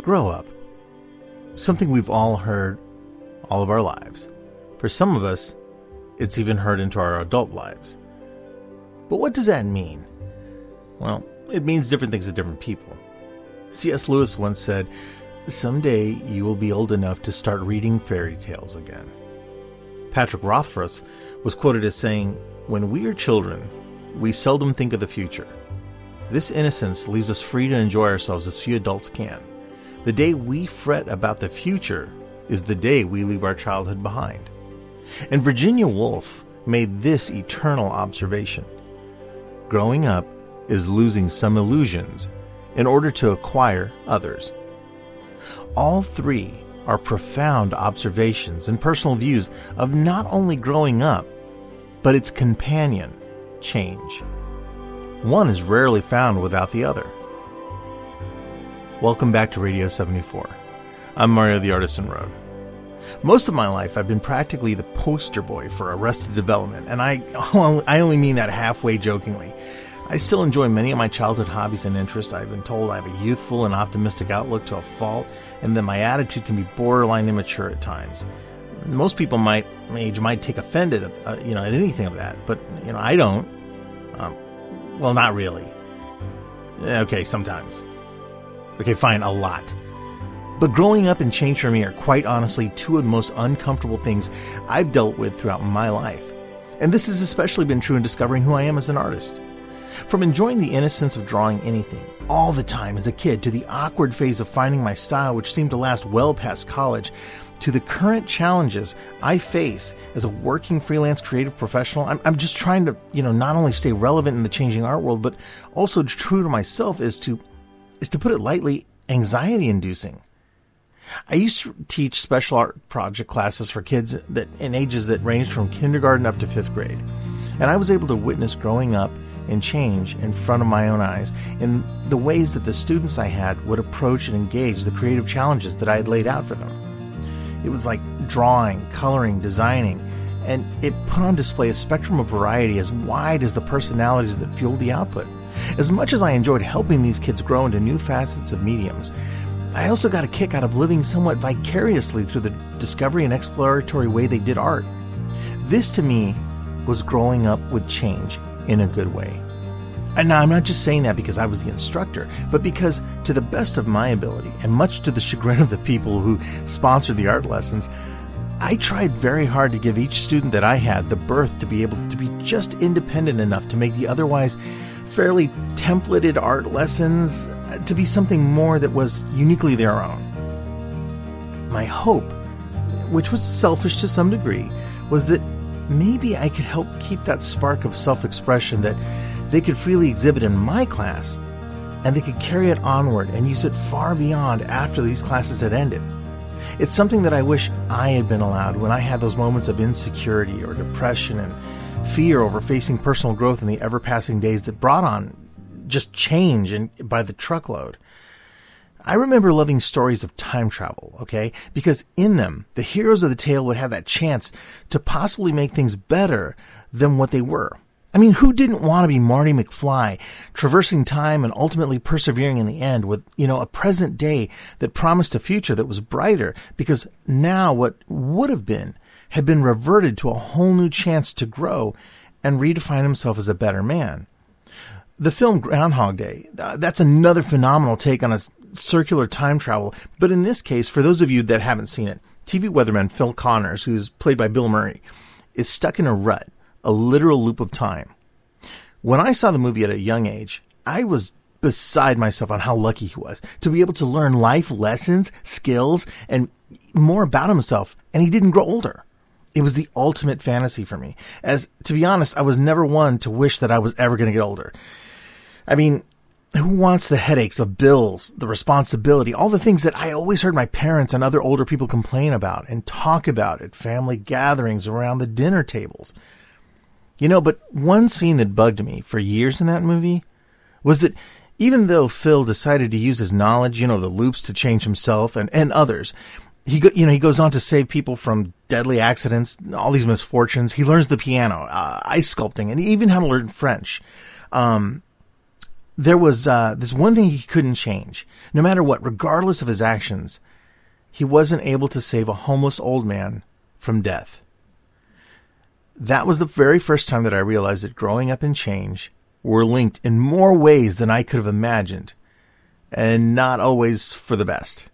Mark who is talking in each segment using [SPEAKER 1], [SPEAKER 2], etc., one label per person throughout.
[SPEAKER 1] Grow up. Something we've all heard all of our lives. For some of us, it's even heard into our adult lives. But what does that mean? Well, it means different things to different people. C.S. Lewis once said, "Someday you will be old enough to start reading fairy tales again." Patrick Rothfuss was quoted as saying, "When we are children, we seldom think of the future. This innocence leaves us free to enjoy ourselves as few adults can. The day we fret about the future is the day we leave our childhood behind." And Virginia Woolf made this eternal observation: growing up is losing some illusions in order to acquire others. All three are profound observations and personal views of not only growing up, but its companion, change. One is rarely found without the other. Welcome back to Radio 74. I'm Mario the Artisan Road. Most of my life, I've been practically the poster boy for Arrested Development, and I only mean that halfway jokingly. I still enjoy many of my childhood hobbies and interests. I've been told I have a youthful and optimistic outlook to a fault, and that my attitude can be borderline immature at times. Most people my age might take offended at anything of that, but I don't. Well, not really. Okay, sometimes. Okay, fine, a lot. But growing up and change for me are quite honestly two of the most uncomfortable things I've dealt with throughout my life. And this has especially been true in discovering who I am as an artist. From enjoying the innocence of drawing anything, all the time as a kid, to the awkward phase of finding my style, which seemed to last well past college, to the current challenges I face as a working freelance creative professional, I'm just trying to, not only stay relevant in the changing art world, but also true to myself is to put it lightly, anxiety-inducing. I used to teach special art project classes for kids in ages that ranged from kindergarten up to 5th grade. And I was able to witness growing up and change in front of my own eyes in the ways that the students I had would approach and engage the creative challenges that I had laid out for them. It was like drawing, coloring, designing, and it put on display a spectrum of variety as wide as the personalities that fueled the output. As much as I enjoyed helping these kids grow into new facets of mediums, I also got a kick out of living somewhat vicariously through the discovery and exploratory way they did art. This, to me, was growing up with change in a good way. And now I'm not just saying that because I was the instructor, but because, to the best of my ability, and much to the chagrin of the people who sponsored the art lessons, I tried very hard to give each student that I had the berth to be able to be just independent enough to make the otherwise fairly templated art lessons to be something more that was uniquely their own. My hope, which was selfish to some degree, was that maybe I could help keep that spark of self-expression that they could freely exhibit in my class, and they could carry it onward and use it far beyond after these classes had ended. It's something that I wish I had been allowed when I had those moments of insecurity or depression and fear over facing personal growth in the ever-passing days that brought on just change and by the truckload. I remember loving stories of time travel, okay? Because in them, the heroes of the tale would have that chance to possibly make things better than what they were. I mean, who didn't want to be Marty McFly, traversing time and ultimately persevering in the end with, a present day that promised a future that was brighter, because now what would have been had been reverted to a whole new chance to grow and redefine himself as a better man. The film Groundhog Day, that's another phenomenal take on a circular time travel, but in this case, for those of you that haven't seen it, TV weatherman Phil Connors, who's played by Bill Murray, is stuck in a rut, a literal loop of time. When I saw the movie at a young age, I was beside myself on how lucky he was to be able to learn life lessons, skills, and more about himself, and he didn't grow older. It was the ultimate fantasy for me, as, to be honest, I was never one to wish that I was ever going to get older. I mean, who wants the headaches of bills, the responsibility, all the things that I always heard my parents and other older people complain about and talk about at family gatherings around the dinner tables? But one scene that bugged me for years in that movie was that even though Phil decided to use his knowledge, the loops to change himself and others, he goes on to save people from deadly accidents, all these misfortunes. He learns the piano, ice sculpting, and even how to learn French. there was this one thing he couldn't change. No matter what, regardless of his actions, he wasn't able to save a homeless old man from death. That was the very first time that I realized that growing up and change were linked in more ways than I could have imagined, and not always for the best.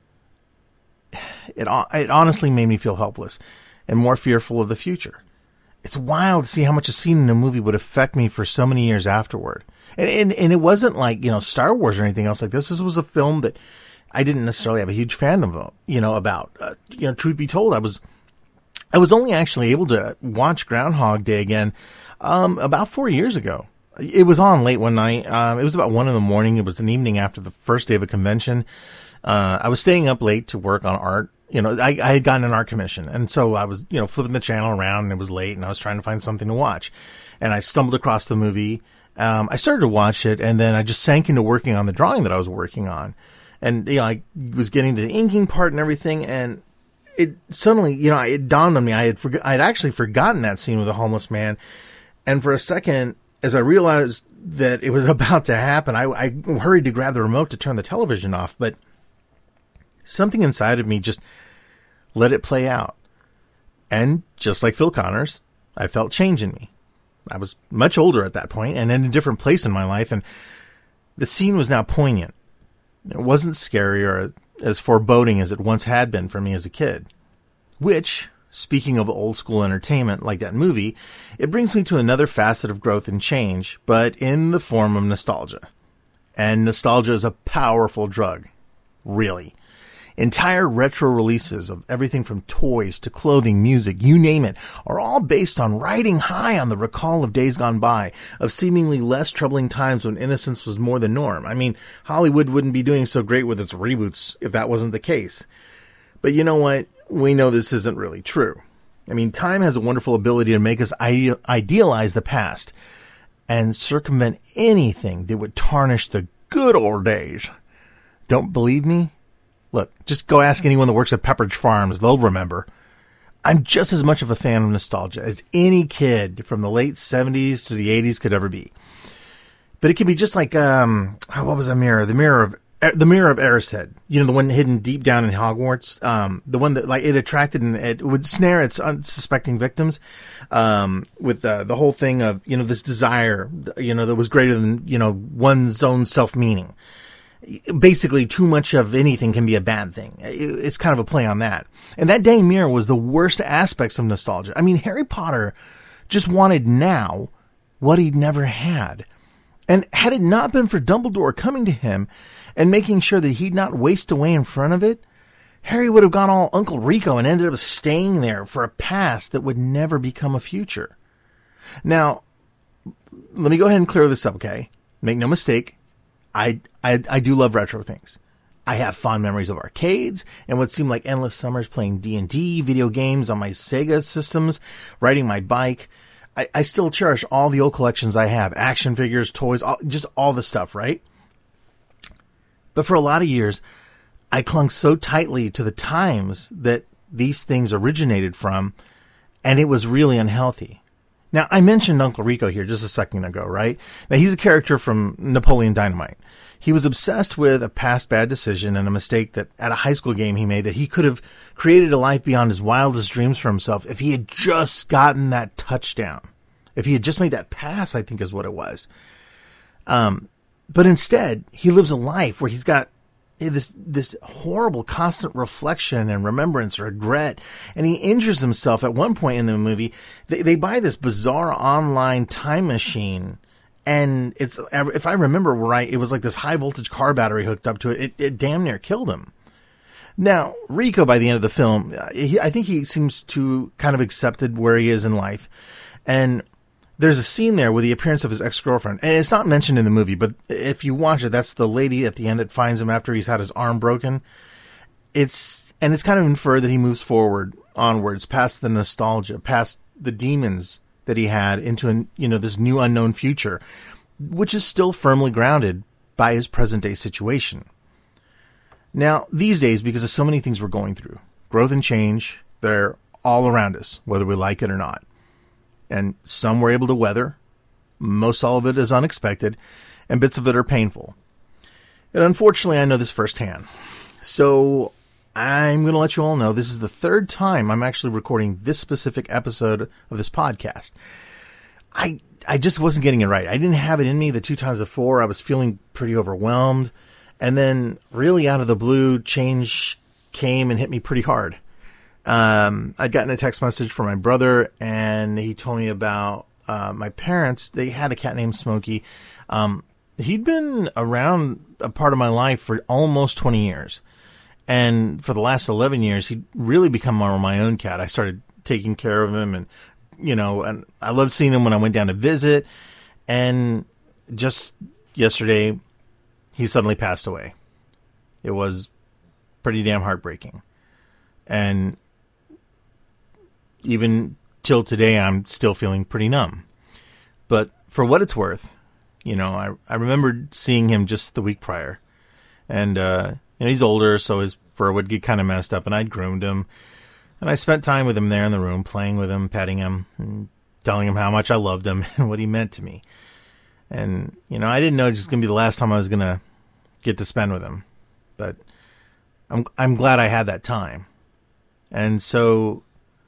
[SPEAKER 1] It honestly made me feel helpless and more fearful of the future. It's wild to see how much a scene in a movie would affect me for so many years afterward. And it wasn't like, Star Wars or anything else like this. This was a film that I didn't necessarily have a huge fandom of, about. Truth be told, I was only actually able to watch Groundhog Day again about 4 years ago. It was on late one night. It was about 1 a.m. It was an evening after the first day of a convention. I was staying up late to work on art. I had gotten an art commission. And so I was, flipping the channel around, and it was late, and I was trying to find something to watch. And I stumbled across the movie. I started to watch it, and then I just sank into working on the drawing that I was working on. And, I was getting to the inking part and everything, and it suddenly, it dawned on me. I had actually forgotten that scene with the homeless man. And for a second, as I realized that it was about to happen, I hurried to grab the remote to turn the television off, but something inside of me just let it play out. And just like Phil Connors, I felt change in me. I was much older at that point and in a different place in my life, and the scene was now poignant. It wasn't scary or as foreboding as it once had been for me as a kid. Which, speaking of old school entertainment like that movie, it brings me to another facet of growth and change, but in the form of nostalgia. And nostalgia is a powerful drug. Really. Entire retro releases of everything from toys to clothing, music, you name it, are all based on riding high on the recall of days gone by, of seemingly less troubling times when innocence was more the norm. I mean, Hollywood wouldn't be doing so great with its reboots if that wasn't the case. But you know what? We know this isn't really true. I mean, time has a wonderful ability to make us idealize the past and circumvent anything that would tarnish the good old days. Don't believe me? Look, just go ask anyone that works at Pepperidge Farms. They'll remember. I'm just as much of a fan of nostalgia as any kid from the late 70s to the 80s could ever be. But it can be just like, what was that mirror? The mirror of Erised. The one hidden deep down in Hogwarts. The one that, like, it attracted and it would snare its unsuspecting victims. With the whole thing of, this desire, that was greater than, one's own self-meaning. Basically, too much of anything can be a bad thing. It's kind of a play on that. And that dang mirror was the worst aspects of nostalgia. I mean, Harry Potter just wanted now what he'd never had. And had it not been for Dumbledore coming to him and making sure that he'd not waste away in front of it, Harry would have gone all Uncle Rico and ended up staying there for a past that would never become a future. Now, let me go ahead and clear this up, okay? Make no mistake. I do love retro things. I have fond memories of arcades and what seemed like endless summers playing D&D, video games on my Sega systems, riding my bike. I still cherish all the old collections I have, action figures, toys, just all the stuff, right? But for a lot of years, I clung so tightly to the times that these things originated from, and it was really unhealthy. Now, I mentioned Uncle Rico here just a second ago, right? Now, he's a character from Napoleon Dynamite. He was obsessed with a past bad decision and a mistake that at a high school game he made that he could have created a life beyond his wildest dreams for himself if he had just gotten that touchdown. If he had just made that pass, I think is what it was. But instead, he lives a life where he's got this horrible constant reflection and remembrance, regret, and he injures himself at one point in the movie. They buy this bizarre online time machine, and it's, if I remember right, it was like this high voltage car battery hooked up to it. It damn near killed him. Now, Rico, by the end of the film, I think he seems to kind of accepted where he is in life, and there's a scene there with the appearance of his ex-girlfriend, and it's not mentioned in the movie, but if you watch it, that's the lady at the end that finds him after he's had his arm broken. It's kind of inferred that he moves onwards, past the nostalgia, past the demons that he had into this new unknown future, which is still firmly grounded by his present day situation. Now, these days, because of so many things we're going through, growth and change, they're all around us, whether we like it or not. And some we're able to weather. Most all of it is unexpected. and bits of it are painful. And unfortunately, I know this firsthand. So I'm going to let you all know this is the third time I'm actually recording this specific episode of this podcast. I just wasn't getting it right. I didn't have it in me the 2 times before. I was feeling pretty overwhelmed. And then really out of the blue, change came and hit me pretty hard. I'd gotten a text message from my brother, and he told me about my parents. They had a cat named Smokey. He'd been around a part of my life for almost 20 years. And for the last 11 years, he'd really become my own cat. I started taking care of him, and, and I loved seeing him when I went down to visit. And just yesterday, he suddenly passed away. It was pretty damn heartbreaking. And even till today, I'm still feeling pretty numb. But for what it's worth, I remembered seeing him just the week prior. And, he's older, so his fur would get kind of messed up, and I'd groomed him. And I spent time with him there in the room, playing with him, petting him, and telling him how much I loved him and what he meant to me. And, I didn't know it was just going to be the last time I was going to get to spend with him. But I'm glad I had that time. And so,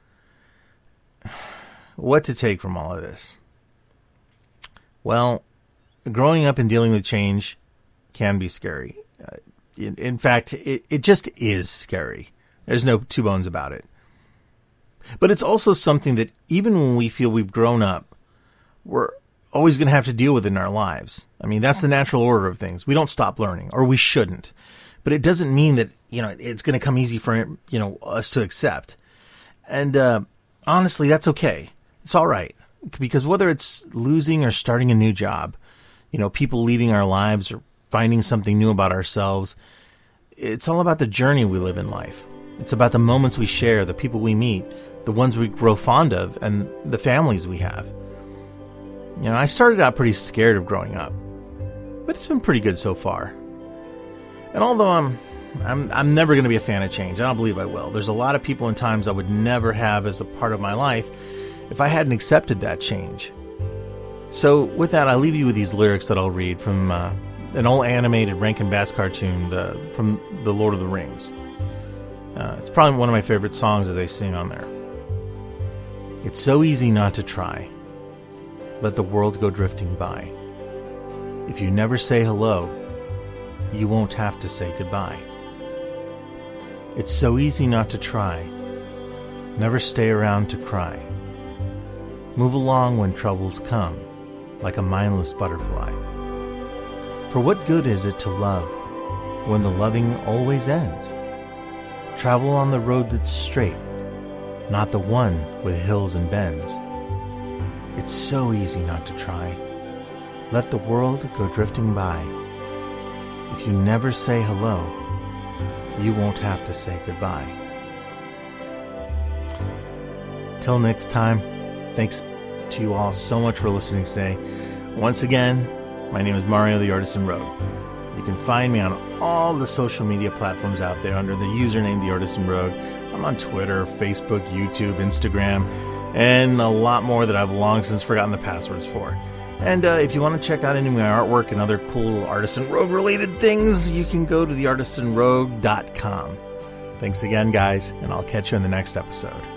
[SPEAKER 1] what to take from all of this? Well, growing up and dealing with change can be scary. In fact, it just is scary. There's no two bones about it. But it's also something that even when we feel we've grown up, we're always going to have to deal with in our lives. I mean, that's the natural order of things. We don't stop learning, or we shouldn't. But it doesn't mean that, it's going to come easy for, us to accept. And honestly, that's okay. It's all right. Because whether it's losing or starting a new job, people leaving our lives or finding something new about ourselves, it's all about the journey we live in life. It's about the moments we share, the people we meet, the ones we grow fond of, and the families we have. I started out pretty scared of growing up, but it's been pretty good so far. And although I'm never going to be a fan of change, I don't believe I will. There's a lot of people and times I would never have as a part of my life if I hadn't accepted that change. So with that, I'll leave you with these lyrics that I'll read from an old animated Rankin Bass cartoon from The Lord of the Rings. It's probably one of my favorite songs that they sing on there. It's so easy not to try. Let the world go drifting by. If you never say hello, you won't have to say goodbye. It's so easy not to try. Never stay around to cry. Move along when troubles come, like a mindless butterfly. For what good is it to love when the loving always ends? Travel on the road that's straight, not the one with hills and bends. It's so easy not to try. Let the world go drifting by. If you never say hello, you won't have to say goodbye. Till next time, thanks to you all so much for listening today. Once again, my name is Mario the Artisan Rogue. You can find me on all the social media platforms out there under the username The Artisan Rogue. I'm on Twitter, Facebook, YouTube, Instagram, and a lot more that I've long since forgotten the passwords for. And if you want to check out any of my artwork and other cool Artisan Rogue related things, you can go to theartisanrogue.com. Thanks again, guys, and I'll catch you in the next episode.